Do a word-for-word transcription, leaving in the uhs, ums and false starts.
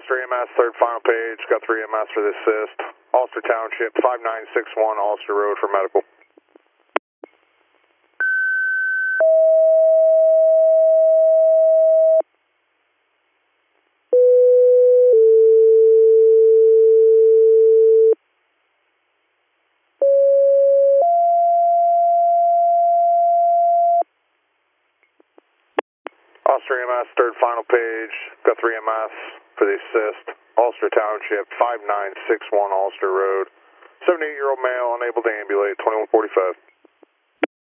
Ulster E M S, third final page, got three E M S for the assist. Ulster Township, five nine six one Ulster Road for medical. Ulster E M S, third final page, got three E M S for the assist. Ulster Township, five nine six one Ulster Road. seventy-eight-year-old male, unable to ambulate, twenty-one forty-five.